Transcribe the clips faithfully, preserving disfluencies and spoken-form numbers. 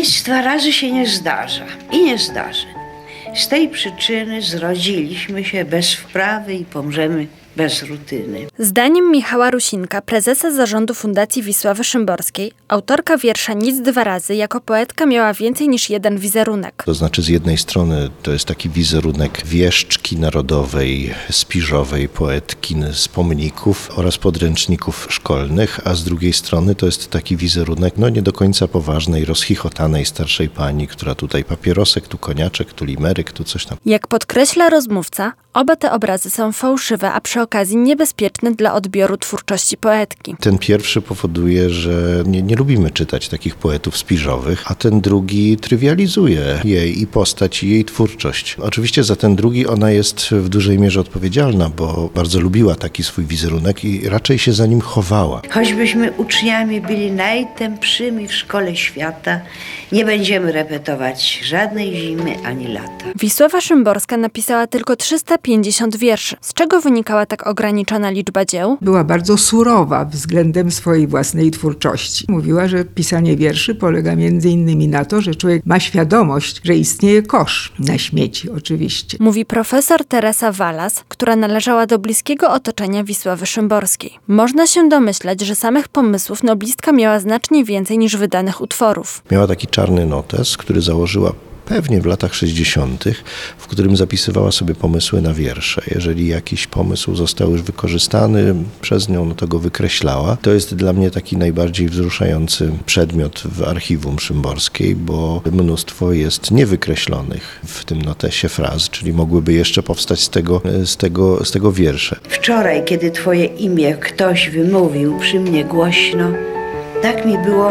Nic dwa razy się nie zdarza i nie zdarzy. Z tej przyczyny zrodziliśmy się bez wprawy i pomrzemy bez rutyny. Zdaniem Michała Rusinka, prezesa zarządu Fundacji Wisławy Szymborskiej, autorka wiersza Nic dwa razy jako poetka miała więcej niż jeden wizerunek. To znaczy z jednej strony to jest taki wizerunek wieszczki narodowej, spiżowej poetki z pomników oraz podręczników szkolnych, a z drugiej strony to jest taki wizerunek no nie do końca poważnej, rozchichotanej starszej pani, która tutaj papierosek, tu koniaczek, tu limeryk, tu coś tam. Jak podkreśla rozmówca, oba te obrazy są fałszywe, a przy okazji niebezpieczne dla odbioru twórczości poetki. Ten pierwszy powoduje, że nie, nie lubimy czytać takich poetów spiżowych, a ten drugi trywializuje jej i postać, i jej twórczość. Oczywiście za ten drugi ona jest w dużej mierze odpowiedzialna, bo bardzo lubiła taki swój wizerunek i raczej się za nim chowała. Choćbyśmy uczniami byli najtępszymi w szkole świata, nie będziemy repetować żadnej zimy ani lata. Wisława Szymborska napisała tylko trzysta pięćdziesiąt wierszy. Z czego wynikała tak ograniczona liczba dzieł? Była bardzo surowa względem swojej własnej twórczości. Mówiła, że pisanie wierszy polega między innymi na to, że człowiek ma świadomość, że istnieje kosz na śmieci oczywiście. Mówi profesor Teresa Walas, która należała do bliskiego otoczenia Wisławy Szymborskiej. Można się domyślać, że samych pomysłów noblistka miała znacznie więcej niż wydanych utworów. Miała taki czarny notes, który założyła pewnie w latach sześćdziesiątych, w którym zapisywała sobie pomysły na wiersze. Jeżeli jakiś pomysł został już wykorzystany przez nią, no to go wykreślała. To jest dla mnie taki najbardziej wzruszający przedmiot w archiwum Szymborskiej, bo mnóstwo jest niewykreślonych w tym notesie fraz, czyli mogłyby jeszcze powstać z tego, z tego, z tego wiersze. Wczoraj, kiedy twoje imię ktoś wymówił przy mnie głośno, tak mi było,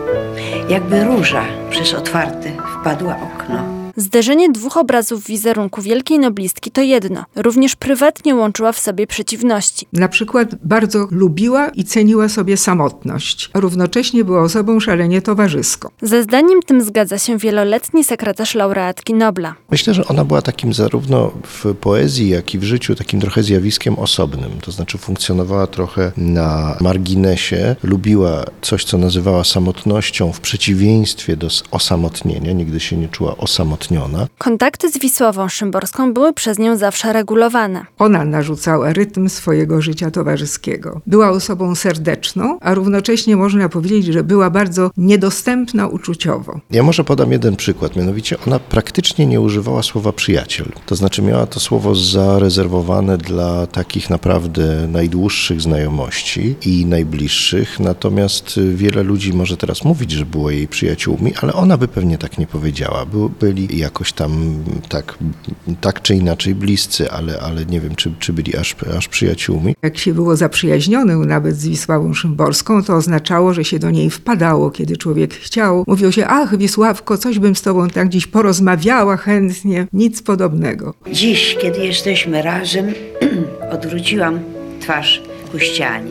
jakby róża przez otwarte wpadła okno. Zderzenie dwóch obrazów wizerunku wielkiej noblistki to jedno. Również prywatnie łączyła w sobie przeciwności. Na przykład bardzo lubiła i ceniła sobie samotność, a równocześnie była osobą szalenie towarzyską. Ze zdaniem tym zgadza się wieloletni sekretarz laureatki Nobla. Myślę, że ona była takim zarówno w poezji, jak i w życiu takim trochę zjawiskiem osobnym. To znaczy funkcjonowała trochę na marginesie, lubiła coś, co nazywała samotnością w przeciwieństwie do osamotnienia. Nigdy się nie czuła osamotniona. Kontakty z Wisławą Szymborską były przez nią zawsze regulowane. Ona narzucała rytm swojego życia towarzyskiego. Była osobą serdeczną, a równocześnie można powiedzieć, że była bardzo niedostępna uczuciowo. Ja może podam jeden przykład, mianowicie ona praktycznie nie używała słowa przyjaciel. To znaczy miała to słowo zarezerwowane dla takich naprawdę najdłuższych znajomości i najbliższych, natomiast wiele ludzi może teraz mówić, że było jej przyjaciółmi, ale ona by pewnie tak nie powiedziała. By, byli jakoś tam tak, tak czy inaczej bliscy, ale, ale nie wiem, czy, czy byli aż, aż przyjaciółmi. Jak się było zaprzyjaźnionym nawet z Wisławą Szymborską, to oznaczało, że się do niej wpadało, kiedy człowiek chciał. Mówiło się, ach Wisławko, coś bym z tobą tak dziś porozmawiała chętnie. Nic podobnego. Dziś, kiedy jesteśmy razem, odwróciłam twarz ku ścianie.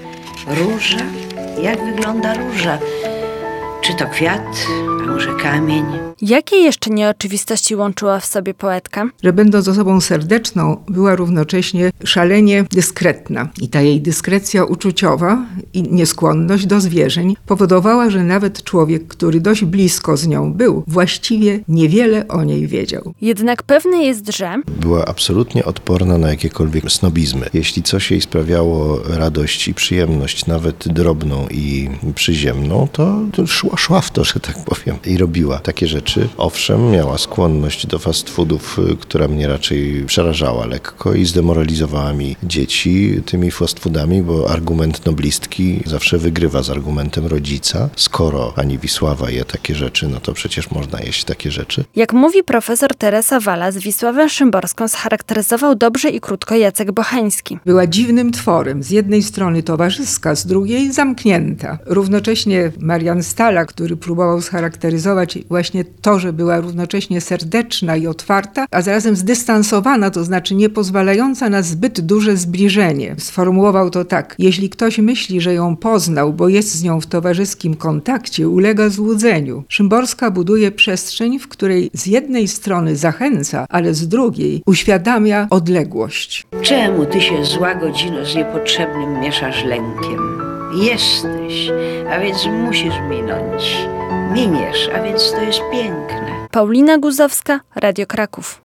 Róża? Jak wygląda róża? Czy to kwiat, a może kamień? Jakie jeszcze nieoczywistości łączyła w sobie poetka? Że będąc osobą serdeczną, była równocześnie szalenie dyskretna. I ta jej dyskrecja uczuciowa i nieskłonność do zwierzeń powodowała, że nawet człowiek, który dość blisko z nią był, właściwie niewiele o niej wiedział. Jednak pewne jest, że... Była absolutnie odporna na jakiekolwiek snobizmy. Jeśli coś jej sprawiało radość i przyjemność, nawet drobną i przyziemną, to, to szła, szła w to, że tak powiem, i robiła takie rzeczy. Owszem, miała skłonność do fast foodów, która mnie raczej przerażała lekko i zdemoralizowała mi dzieci tymi fast foodami, bo argument noblistki zawsze wygrywa z argumentem rodzica. Skoro pani Wisława je takie rzeczy, no to przecież można jeść takie rzeczy. Jak mówi profesor Teresa Walas, Wisławę Szymborską scharakteryzował dobrze i krótko Jacek Bocheński. Była dziwnym tworem, z jednej strony towarzyska, z drugiej zamknięta. Równocześnie Marian Stala, który próbował scharakteryzować właśnie to, że była równocześnie serdeczna i otwarta, a zarazem zdystansowana, to znaczy nie pozwalająca na zbyt duże zbliżenie. Sformułował to tak: jeśli ktoś myśli, że ją poznał, bo jest z nią w towarzyskim kontakcie, ulega złudzeniu. Szymborska buduje przestrzeń, w której z jednej strony zachęca, ale z drugiej uświadamia odległość. Czemu ty się, zła godzino, z niepotrzebnym mieszasz lękiem? Jesteś, a więc musisz minąć. Miniesz, a więc to jest piękne. Paulina Guzowska, Radio Kraków.